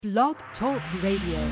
Blog Talk Radio.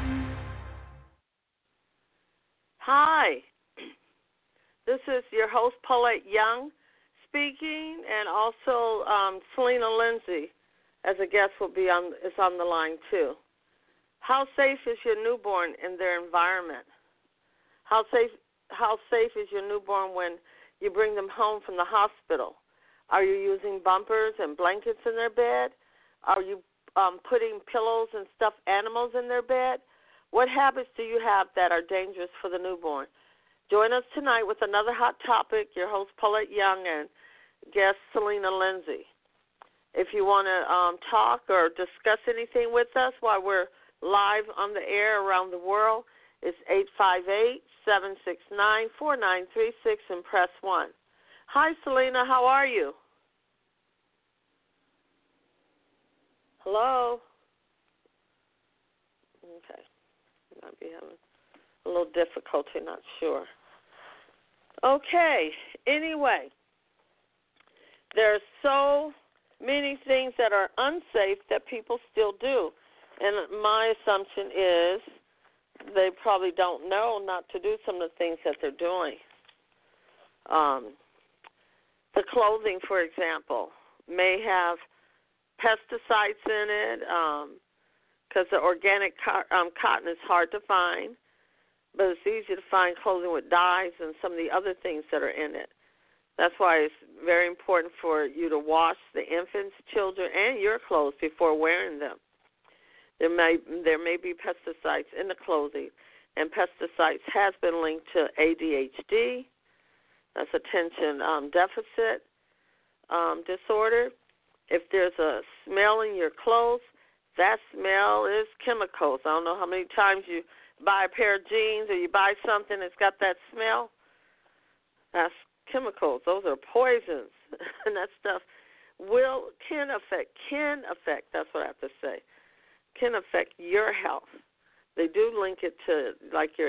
Hi, this is your host, Paulette Young, speaking, and also Selena Lindsay, as a guest, is on the line too. How safe is your newborn in their environment? How safe is your newborn when you bring them home from the hospital? Are you using bumpers and blankets in their bed? Are you putting pillows and stuffed animals in their bed? What habits do you have that are dangerous for the newborn? Join us tonight with another hot topic. Your host, Paulette Young, and guest Selena Lindsay. If you want to talk or discuss anything with us while we're live on the air around the world, it's 858-769-4936 and press 1. Hi, Selena. How are you? Hello? Okay. Might be having a little difficulty, not sure. Okay. Anyway, there are so many things that are unsafe that people still do. And my assumption is they probably don't know not to do some of the things that they're doing. The clothing, for example, may have pesticides in it because the organic cotton is hard to find, but it's easy to find clothing with dyes and some of the other things that are in it. That's why it's very important for you to wash the infants, children, and your clothes before wearing them. There may be pesticides in the clothing, and pesticides has been linked to ADHD. That's attention deficit disorder. If there's a smell in your clothes, that smell is chemicals. I don't know how many times you buy a pair of jeans or you buy something that's got that smell. That's chemicals. Those are poisons. And that stuff can affect, that's what I have to say, can affect your health. They do link it to like your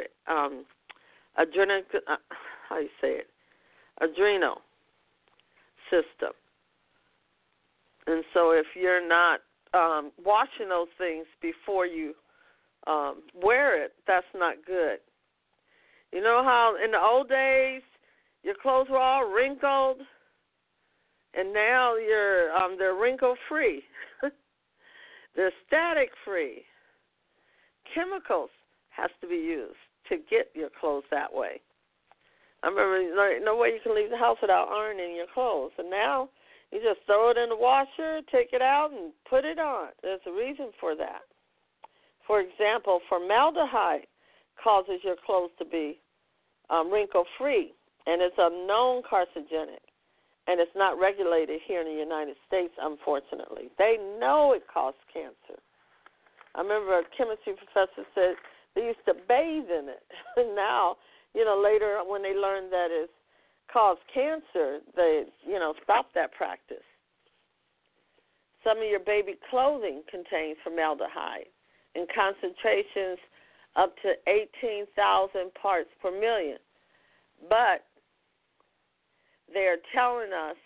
adrenal system. And so if you're not washing those things before you wear it, that's not good. You know how in the old days your clothes were all wrinkled, and now they're wrinkle-free. They're static-free. Chemicals has to be used to get your clothes that way. I remember no way you can leave the house without ironing your clothes, and now you just throw it in the washer, take it out, and put it on. There's a reason for that. For example, formaldehyde causes your clothes to be wrinkle-free, and it's a known carcinogenic, and it's not regulated here in the United States, unfortunately. They know it causes cancer. I remember a chemistry professor said they used to bathe in it, and now, later when they learned that it's cause cancer, they, stop that practice. Some of your baby clothing contains formaldehyde in concentrations up to 18,000 parts per million. But they're telling us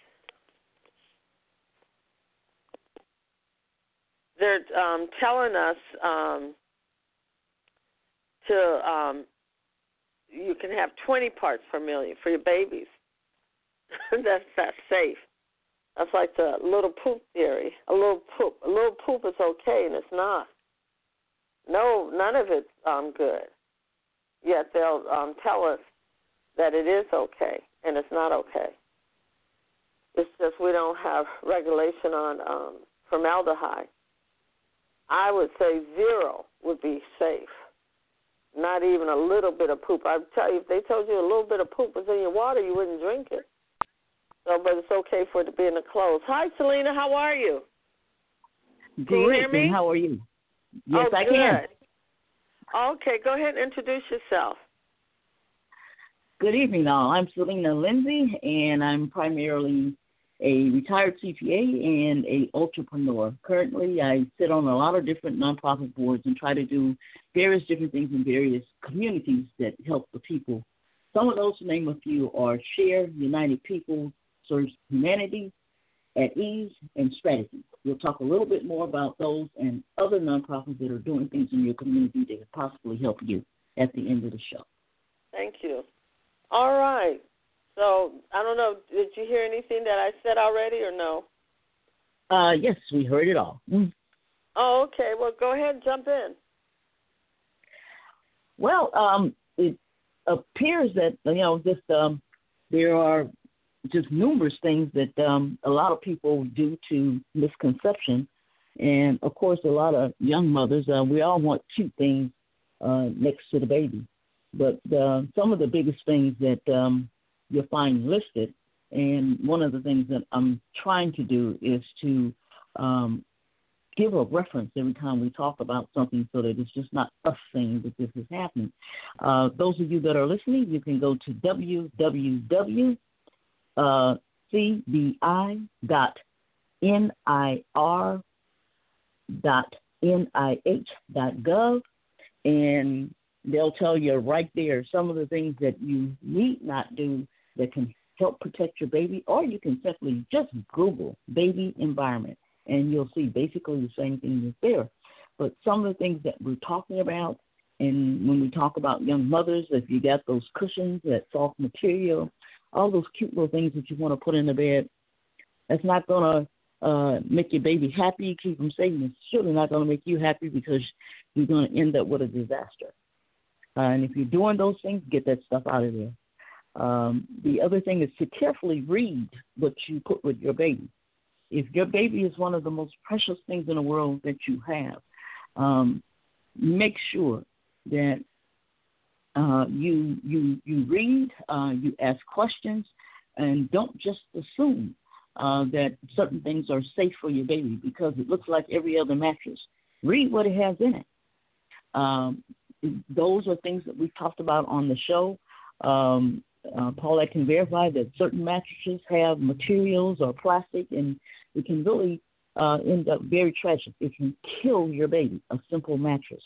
you can have 20 parts per million for your babies. That's safe. That's like the little poop theory. A little poop is okay, and it's not. No, none of it's good. Yet they'll tell us that it is okay, and it's not okay. It's just we don't have regulation on formaldehyde. I would say 0 would be safe. Not even a little bit of poop. I tell you, if they told you a little bit of poop was in your water, you wouldn't drink it. So, but it's okay for it to be in the clothes. Hi, Selena. How are you? Great. Can you hear me? How are you? Yes, I can. Okay, go ahead and introduce yourself. Good evening, all. I'm Selena Lindsay, and I'm primarily a retired CPA and a entrepreneur. Currently, I sit on a lot of different nonprofit boards and try to do various different things in various communities that help the people. Some of those, to name a few, are SHARE, United People Serves Humanity, At Ease and Strategy. We'll talk a little bit more about those and other nonprofits that are doing things in your community that could possibly help you at the end of the show. Thank you. All right. So, I don't know, did you hear anything that I said already or no? Yes, we heard it all. Oh, okay. Well, go ahead and jump in. Well, it appears that, there are just numerous things that a lot of people do to misconception. And, of course, a lot of young mothers, we all want cute things next to the baby. But some of the biggest things that you'll find listed, and one of the things that I'm trying to do is to give a reference every time we talk about something so that it's just not us saying that this is happening. Those of you that are listening, you can go to www.cbi.nir.nih.gov, and they'll tell you right there some of the things that you need not do that can help protect your baby, or you can simply just Google baby environment, and you'll see basically the same thing that's there. But some of the things that we're talking about, and when we talk about young mothers, if you got those cushions, that soft material, all those cute little things that you want to put in the bed, that's not going to make your baby happy, keep them safe, and it's surely not going to make you happy because you're going to end up with a disaster. And if you're doing those things, get that stuff out of there. The other thing is to carefully read what you put with your baby. If your baby is one of the most precious things in the world that you have, make sure that you read, you ask questions, and don't just assume that certain things are safe for your baby because it looks like every other mattress. Read what it has in it. Those are things that we've talked about on the show. Paulette can verify that certain mattresses have materials or plastic, and it can really end up very tragic. It can kill your baby, a simple mattress.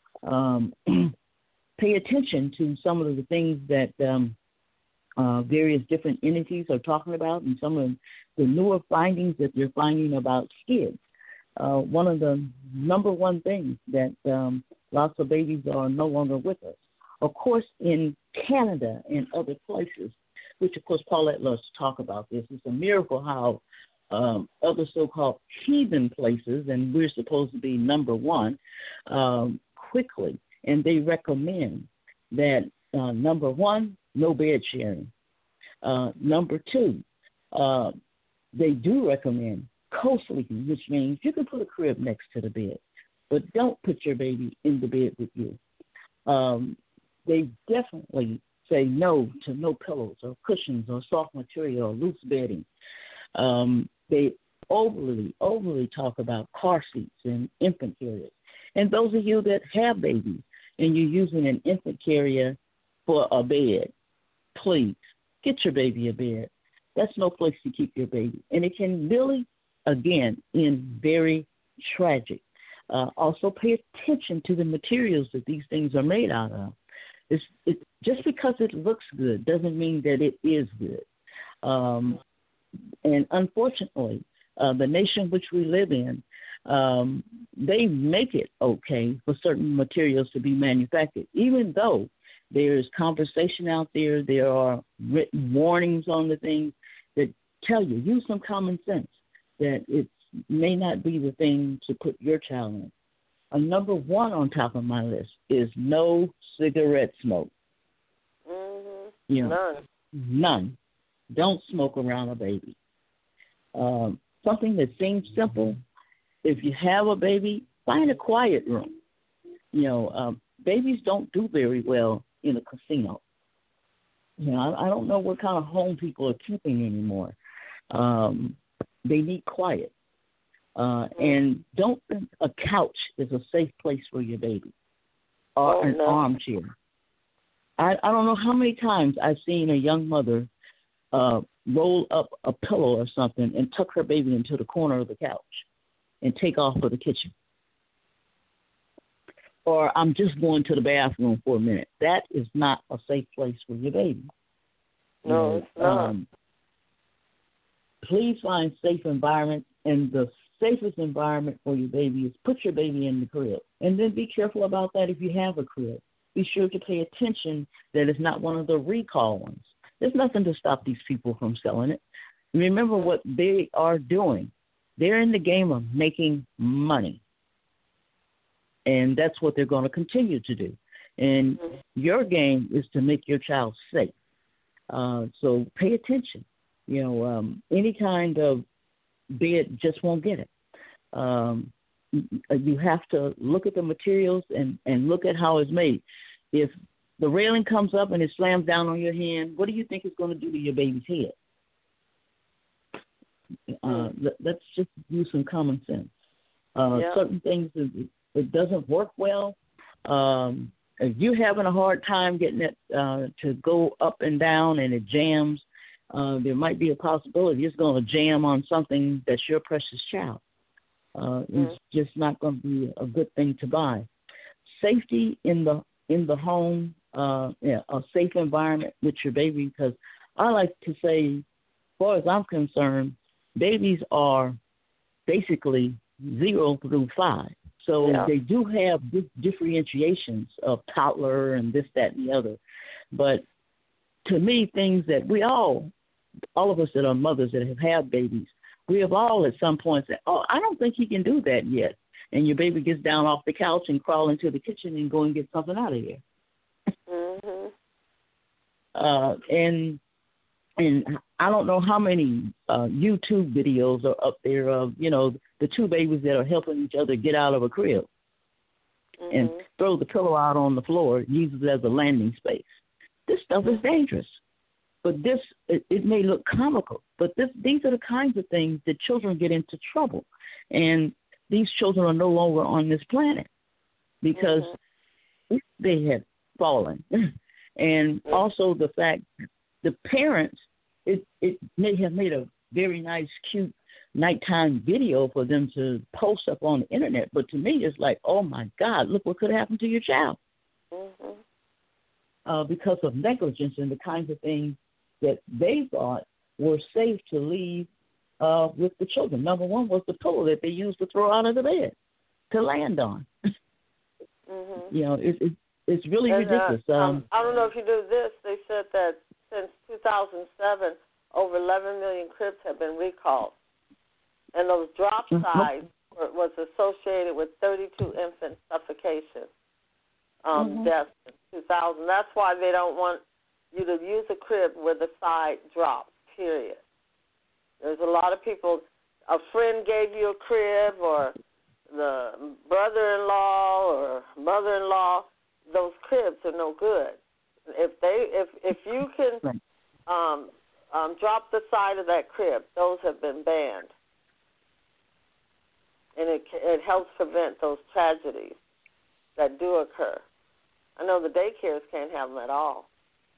Pay attention to some of the things that various different entities are talking about and some of the newer findings that they're finding about SCIDs. One of the number one things that lots of babies are no longer with us. Of course, in Canada and other places, which, of course, Paulette loves to talk about this, it's a miracle how other so-called heathen places, and we're supposed to be number one, quickly. And they recommend that, number one, no bed sharing. Number two, they do recommend co-sleeping, which means you can put a crib next to the bed, but don't put your baby in the bed with you. They definitely say no to no pillows or cushions or soft material or loose bedding. They overly talk about car seats and infant carriers. And those of you that have babies and you're using an infant carrier for a bed, please get your baby a bed. That's no place to keep your baby. And it can really, again, end very tragic. Also, pay attention to the materials that these things are made out of. Just because it looks good doesn't mean that it is good. And unfortunately, the nation which we live in, they make it okay for certain materials to be manufactured, even though there's conversation out there, there are written warnings on the things that tell you, use some common sense, that it may not be the thing to put your child in. Number one on top of my list is no cigarette smoke. Mm-hmm. None. Don't smoke around a baby. Something that seems simple, if you have a baby, find a quiet room. Babies don't do very well in a casino. I don't know what kind of home people are keeping anymore. They need quiet. And don't think a couch is a safe place for your baby or an armchair. I don't know how many times I've seen a young mother roll up a pillow or something and tuck her baby into the corner of the couch and take off for the kitchen. Or I'm just going to the bathroom for a minute. That is not a safe place for your baby. No, it's not. please find safe environments, and the safest environment for your baby is put your baby in the crib. And then be careful about that if you have a crib. Be sure to pay attention that it's not one of the recall ones. There's nothing to stop these people from selling it. Remember what they are doing. They're in the game of making money. And that's what they're going to continue to do. And your game is to make your child safe. So pay attention. Any kind of bed just won't get it. You have to look at the materials and look at how it's made. If the railing comes up and it slams down on your hand, what do you think it's going to do to your baby's head? Let's just use some common sense. Certain things, it doesn't work well. If you're having a hard time getting it to go up and down and it jams, there might be a possibility it's going to jam on something that's your precious child. It's just not going to be a good thing to buy. Safety in the home, a safe environment with your baby, because I like to say, as far as I'm concerned, babies are basically 0 through 5. So they do have differentiations of toddler and this, that, and the other. But to me, things that we all of us that are mothers that have had babies, we have all at some point said, I don't think he can do that yet. And your baby gets down off the couch and crawl into the kitchen and go and get something out of here. And I don't know how many YouTube videos are up there of, the two babies that are helping each other get out of a crib and throw the pillow out on the floor, use it as a landing space. This stuff is dangerous. But it may look comical, but these are the kinds of things that children get into trouble. And these children are no longer on this planet because they had fallen. And also the fact the parents, it may have made a very nice, cute nighttime video for them to post up on the internet. But to me, it's like, oh, my God, look what could happen to your child. Because of negligence and the kinds of things that they thought were safe to leave with the children. Number one was the pillow that they used to throw out of the bed to land on. It's really ridiculous. I don't know if you knew this. They said that since 2007, over 11 million cribs have been recalled. And those drop size was associated with 32 infant suffocation deaths in 2000. That's why they don't want you to use a crib where the side drops, period. There's a lot of people, a friend gave you a crib or the brother-in-law or mother-in-law, those cribs are no good. If you can drop the side of that crib, those have been banned. And it helps prevent those tragedies that do occur. I know the daycares can't have them at all.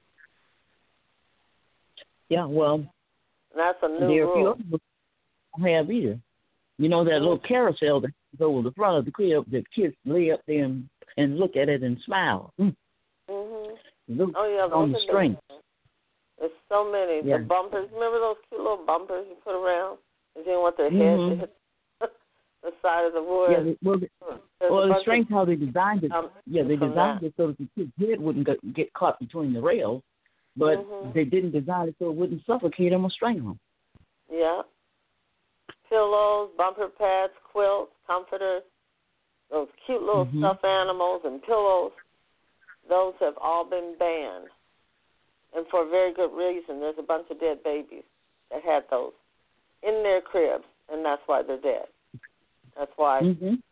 Yeah, well, and that's a new rule. Don't have either. That little carousel that goes over the front of the crib that kids lay up there and look at it and smile. Look on the string. There's so many. Yeah. The bumpers. Remember those cute little bumpers you put around? You didn't want their heads to hit the side of the wood. Yeah, the strength how they designed it. They designed it so that the kid's head wouldn't get caught between the rails. But they didn't design it so it wouldn't suffocate them or strangle them. Yeah. Pillows, bumper pads, quilts, comforters, those cute little stuffed animals and pillows, those have all been banned. And for a very good reason. There's a bunch of dead babies that had those in their cribs, and that's why they're dead. That's why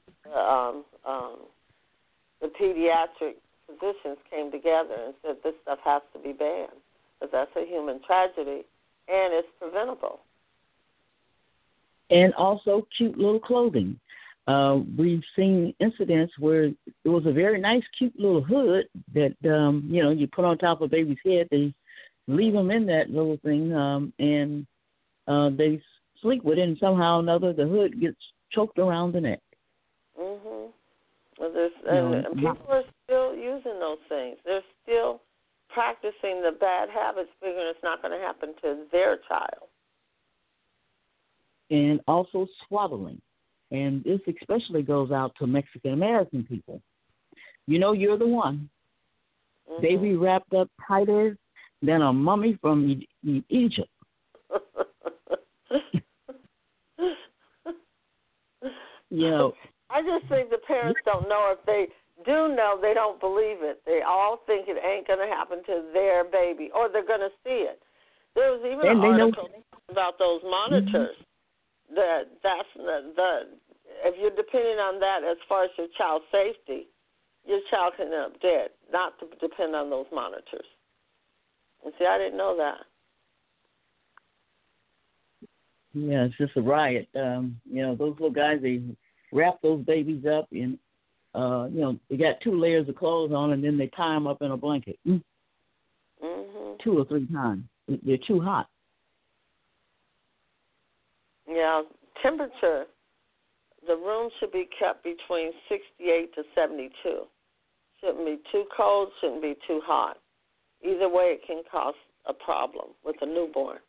the pediatric physicians came together and said this stuff has to be banned because that's a human tragedy and it's preventable. And also cute little clothing. We've seen incidents where it was a very nice, cute little hood that, you put on top of a baby's head. They leave them in that little thing and they sleep with it, and somehow or another the hood gets choked around the neck. And people are still using those things. They're still practicing the bad habits, figuring it's not going to happen to their child. and also swaddling. And this especially goes out to Mexican-American people. You know you're the one. Mm-hmm. Baby wrapped up tighter than a mummy from Egypt. You know, I just think the parents don't know. If they do know, they don't believe it. They all think it ain't going to happen to their baby, or they're going to see it. There was even an article about those monitors. That's the if you're depending on that as far as your child's safety, your child can end up dead. Not to depend on those monitors. And see, I didn't know that. Yeah, it's just a riot. You know, those little guys, they wrap those babies up in, you know, they got 2 layers of clothes on, and then they tie them up in a blanket. Mm-hmm. 2 or 3 times. They're too hot. Yeah, temperature. The room should be kept between 68 to 72. Shouldn't be too cold, shouldn't be too hot. Either way, it can cause a problem with a newborn.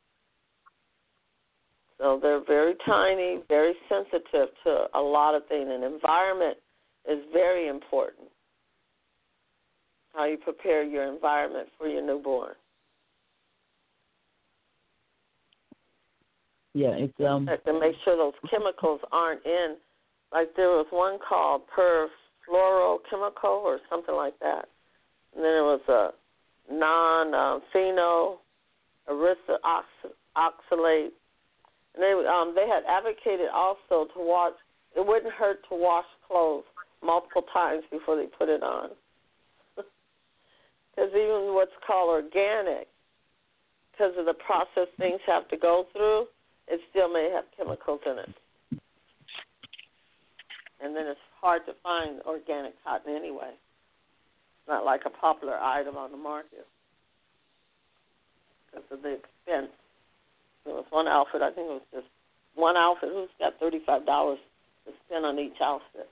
So they're very tiny, very sensitive to a lot of things. And environment is very important. How you prepare your environment for your newborn. Yeah, it's and make sure those chemicals aren't in. Like there was one called perfluorochemical or something like that. And then there was a non-phenol oxalate. And they had advocated also to wash. It wouldn't hurt to wash clothes multiple times before they put it on. Because even what's called organic, because of the process things have to go through, it still may have chemicals in it. And then it's hard to find organic cotton anyway. It's not like a popular item on the market because of the expense. There was one outfit, I think it was just one outfit. Who's got $35 to spend on each outfit?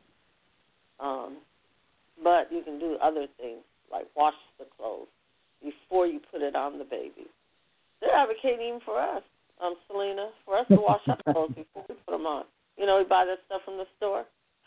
But you can do other things like wash the clothes before you put it on the baby. They're advocating even for us, Selena, for us to wash our clothes before we put them on. You know, we buy that stuff from the store.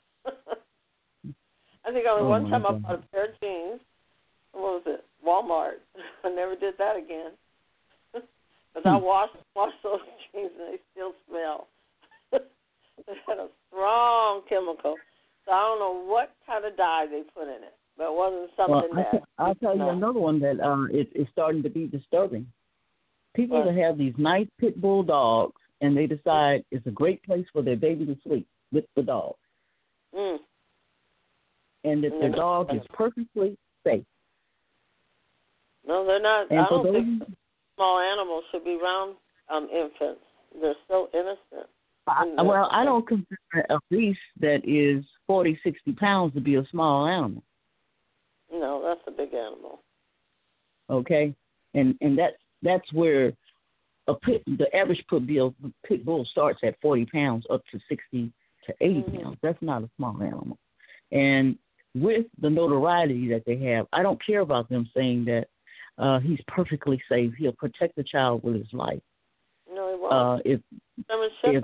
I think only one time I bought a pair of jeans. What was it? Walmart. I never did that again. Because I washed those jeans and they still smell. They had a strong chemical. So I don't know what kind of dye they put in it. But it wasn't something that... I'll tell you another one that is starting to be disturbing. People that have these nice pit bull dogs, and they decide it's a great place for their baby to sleep with the dog. Mm. And that their dog is perfectly safe. No, they're not. And I don't think small animals should be around infants. They're so innocent. Well, I don't consider a beast that is 40, 60 pounds to be a small animal. No, that's a big animal. Okay, and that's where the average pit bull starts at 40 pounds up to 60 to 80 pounds. That's not a small animal. And with the notoriety that they have, I don't care about them saying that he's perfectly safe. He'll protect the child with his life. No, he won't. If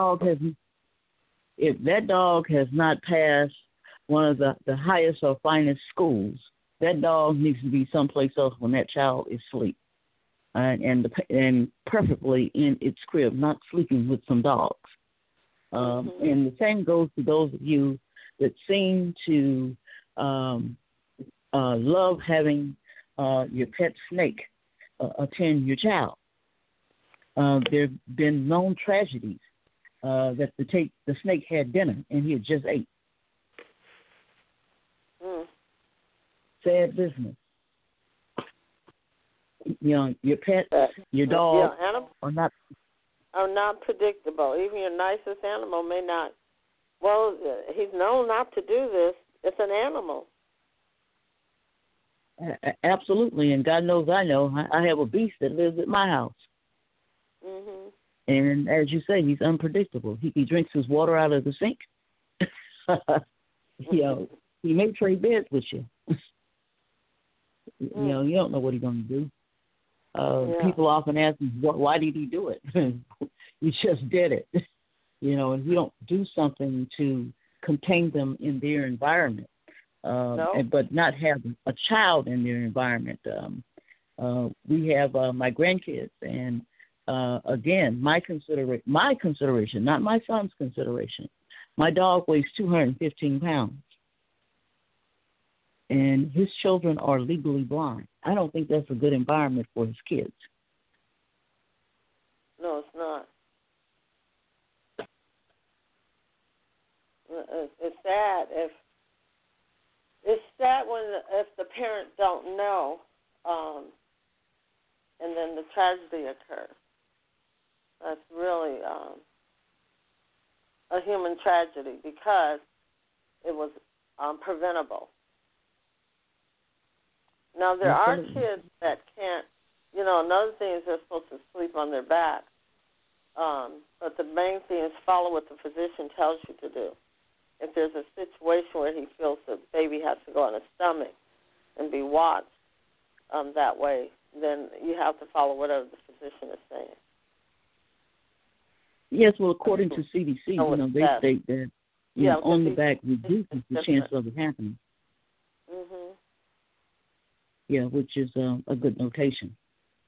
that dog has not passed one of the highest or finest schools, that dog needs to be someplace else when that child is asleep, and perfectly in its crib, not sleeping with some dogs. And the same goes to those of you that seem to love having your pet snake attend your child. There have been known tragedies that the snake had dinner and he had just ate. Sad business. You know, your pet, your dog are not predictable. Even your nicest animal may not. Well, he's known not to do this. It's an animal. Absolutely, and God knows I know. I have a beast that lives at my house. Mm-hmm. And as you say, he's unpredictable. He drinks his water out of the sink. You know, he may trade beds with you. You know, you don't know what he's going to do. People often ask me, why did he do it? You just did it. if you don't do something to contain them in their environment, but not have a child in their environment. We have my grandkids, and again, my consideration, not my son's consideration. My dog weighs 215 pounds, and his children are legally blind. I don't think that's a good environment for his kids. No, it's not. It's sad if the parents don't know, and then the tragedy occurs. That's really a human tragedy because it was preventable. Now, there are kids that can't, another thing is they're supposed to sleep on their back. But the main thing is follow what the physician tells you to do. If there's a situation where he feels the baby has to go on his stomach and be watched that way, then you have to follow whatever the physician is saying. Yes, well, according to CDC, they state that on the back reduces the chance of it happening. Mhm. Yeah, which is a good notation.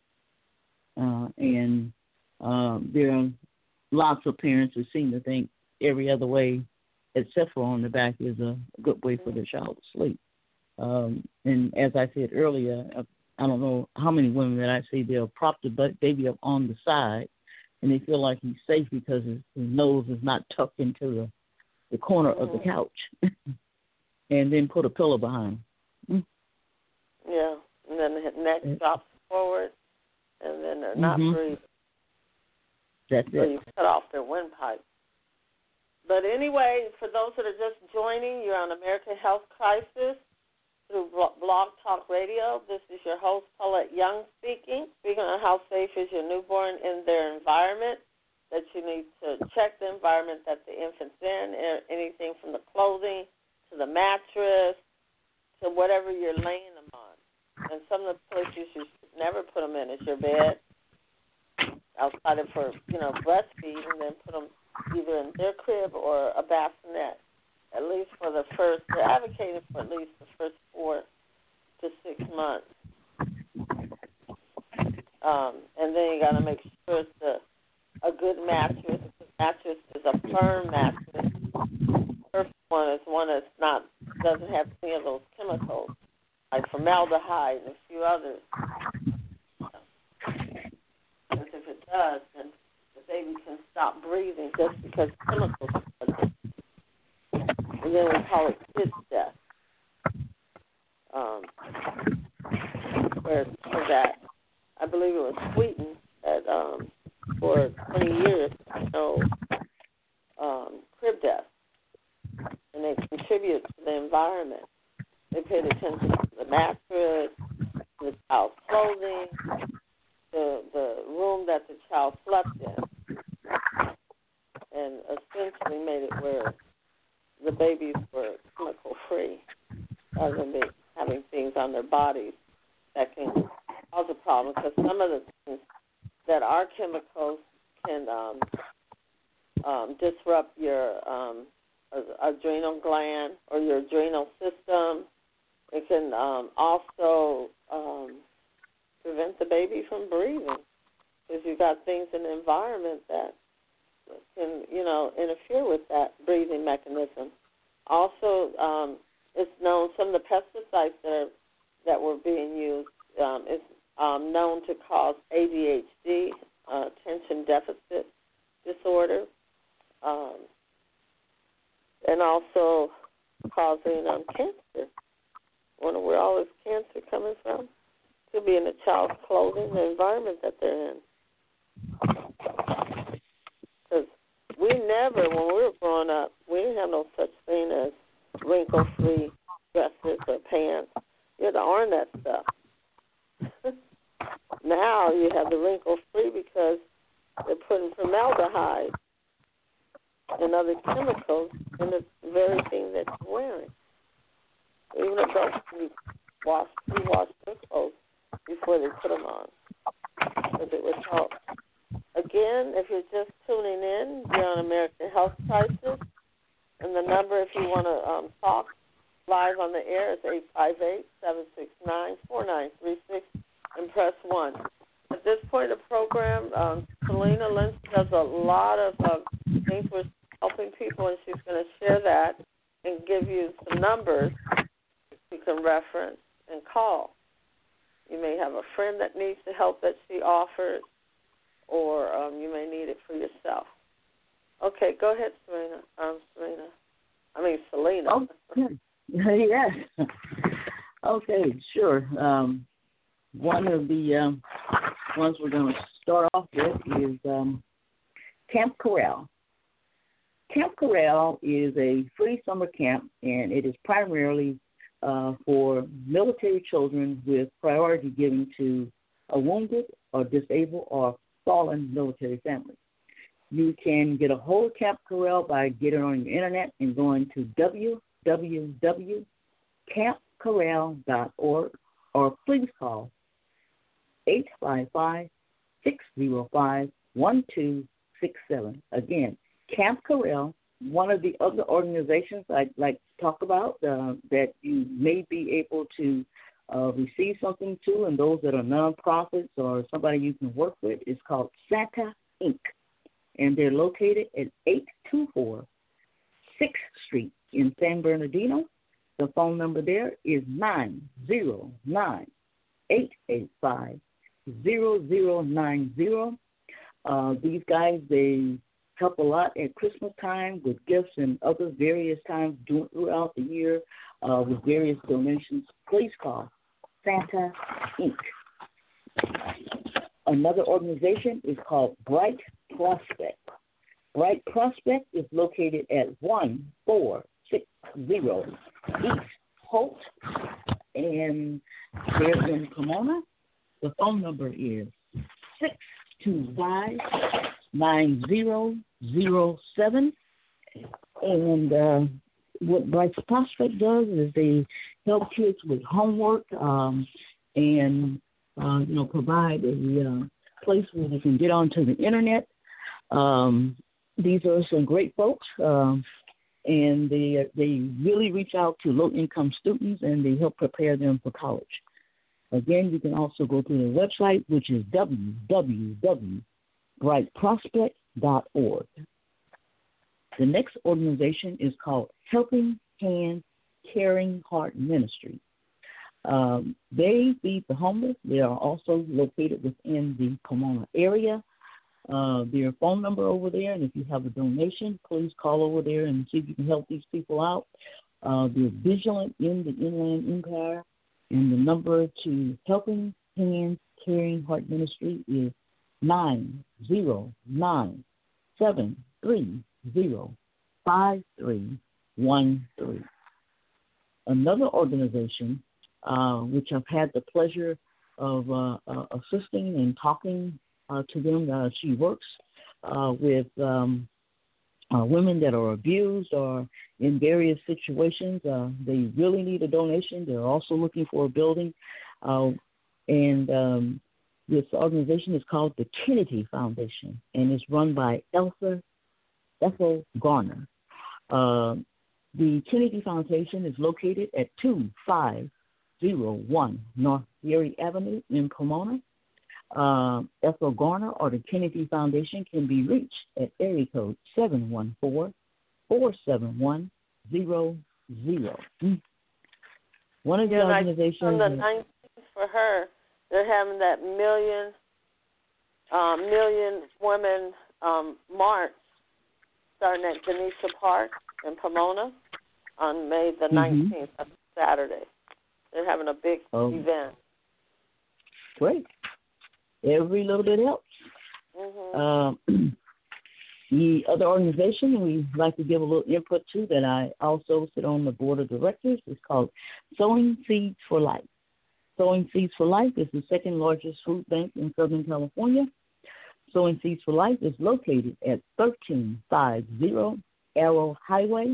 And there are lots of parents who seem to think every other way except for on the back is a good way for their child to sleep. And as I said earlier, I don't know how many women that I see, they'll prop the baby up on the side, and they feel like he's safe because his nose is not tucked into the corner of the couch, and then put a pillow behind him. Yeah, and then the neck drops forward, and then they're not breathing. That's so it. You cut off their windpipe. But anyway, for those that are just joining, you're on American Health Crisis through Blog Talk Radio. This is your host, Paulette Young, speaking on how safe is your newborn in their environment, that you need to check the environment that the infant's in, anything from the clothing to the mattress to whatever you're laying them on. And some of the places you should never put them in is your bed, outside of for, breastfeeding, and then put them either in their crib or a bassinet, at least for the first, they're advocating for at least the first 4 to 6 months. And then you got to make sure it's a good mattress. The mattress is a firm mattress. The first one is one that's doesn't have any of those chemicals, like formaldehyde and a few others. Because if it does, then the baby can stop breathing just because chemicals are present. And then we call it kids' death. Where for that, I believe it was Sweden that for 20 years, crib death. And they contribute to the environment. They paid attention to the mattress, the child's clothing, the room that the child slept in, and essentially made it where the babies were chemical-free rather than having things on their bodies that can cause a problem, because some of the things that are chemicals can disrupt your adrenal gland or your adrenal system. It can also prevent the baby from breathing, because you've got things in the environment that can, interfere with that breathing mechanism. Also, it's known some of the pesticides that were being used is known to cause ADHD, attention deficit disorder, and also causing cancer. Wonder where all this cancer coming from? Could be in the child's clothing, the environment that they're in. Because when we were growing up, we didn't have no such thing as wrinkle-free dresses or pants. You had to earn that stuff. Now you have the wrinkle-free because they're putting formaldehyde and other chemicals in the very thing that you're wearing. Even adults need to wash their clothes before they put them on, because it would help. A Again, if you're just tuning in, you're on American Health Crisis. And the number, if you want to talk live on the air, is 858-769-4936 and press 1. At this point in the program, Selena Lindsay does a lot of things with helping people, and she's going to share that and give you some numbers you can reference and call. You may have a friend that needs the help that she offers, or you may need it for yourself. Okay, go ahead, Selena. Selena. Okay. Yes. Okay, sure. One of the ones we're going to start off with is Camp Corral. Camp Corral is a free summer camp, and it is primarily for military children with priority given to a wounded or disabled or fallen military family. You can get a hold of Camp Corral by getting on your internet and going to www.campcorral.org, or please call 855-605-1267. Again, Camp Corral, one of the other organizations I'd like to talk about that you may be able to receive something to, and those that are nonprofits or somebody you can work with, is called Santa Inc., and they're located at 824 6th Street in San Bernardino. The phone number there is 909-885-0090. These guys, they help a lot at Christmas time with gifts and other various times throughout the year with various donations. Please call Santa Inc. Another organization is called Bright Prospect. Bright Prospect is located at 1460 East Holt, and they're in Pomona. The phone number is 625-9007. And what Bright Prospect does is they help kids with homework and provide a place where they can get onto the internet. These are some great folks, and they really reach out to low-income students, and they help prepare them for college. Again, you can also go to their website, which is www.brightprospect.org. The next organization is called Helping Hands Caring Heart Ministry. They feed the homeless. They are also located within the Pomona area. Their phone number over there, and if you have a donation, please call over there and see if you can help these people out. They're vigilant in the Inland Empire, and the number to Helping Hands Caring Heart Ministry is 909-730-5313. Another organization, which I've had the pleasure of assisting and talking to them. She works with women that are abused or in various situations. They really need a donation. They're also looking for a building. And this organization is called the Kennedy Foundation, and it's run by Ethel Garner. The Kennedy Foundation is located at 2501 North Erie Avenue in Pomona. Ethel Garner or the Kennedy Foundation can be reached at area code 714-471-00. One of the organizations on the 19th for her, they're having that million women march starting at Ganesha Park in Pomona on May the 19th, that's Saturday. They're having a big event. Great. Every little bit helps. The other organization we like to give a little input to that I also sit on the board of directors is called Sowing Seeds for Life. Sowing Seeds for Life is the second largest food bank in Southern California. Sowing Seeds for Life is located at 1350 Arrow Highway.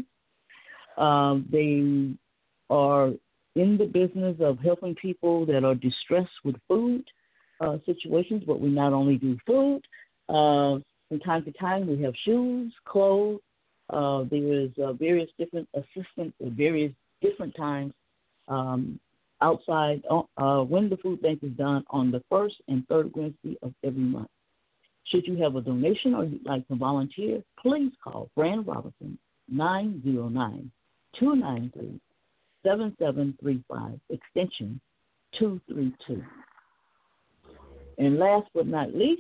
They are in the business of helping people that are distressed with food situations, but we not only do food, From time to time, we have shoes, clothes. There is various different assistance at various different times outside when the food bank is done on the first and third Wednesday of every month. Should you have a donation or you'd like to volunteer, please call Fran Robinson, 909-293-7735, extension 232. And last but not least,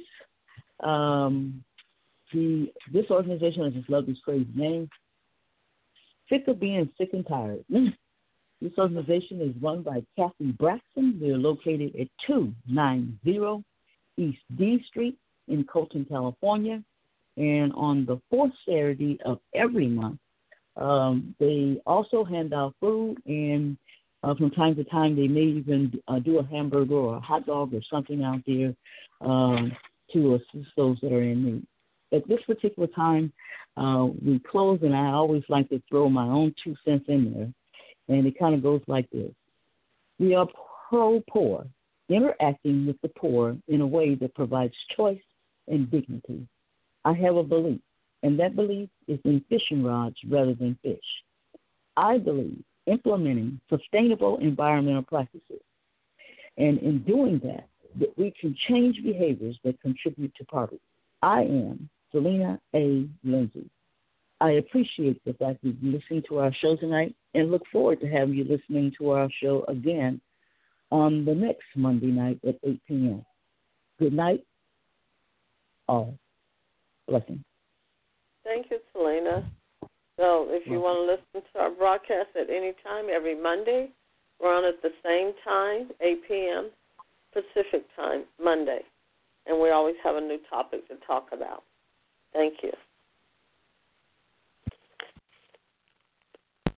this organization, I just love this crazy name, Sick of Being Sick and Tired. This organization is run by Kathy Braxton. They're located at 290 East D Street in Colton, California. And on the fourth Saturday of every month, they also hand out food, and from time to time they may even do a hamburger or a hot dog or something out there to assist those that are in need. At this particular time, we close, and I always like to throw my own 2 cents in there, and it kind of goes like this. We are pro-poor, interacting with the poor in a way that provides choice and dignity. I have a belief, and that belief is in fishing rods rather than fish. I believe implementing sustainable environmental practices, and in doing that we can change behaviors that contribute to poverty. I am Selena A. Lindsay. I appreciate the fact that you listened to our show tonight and look forward to having you listening to our show again on the next Monday night at 8 p.m. Good night, all. Blessings. Thank you, Selena. So if you want to listen to our broadcast at any time, every Monday, we're on at the same time, 8 p.m. Pacific time, Monday. And we always have a new topic to talk about. Thank you.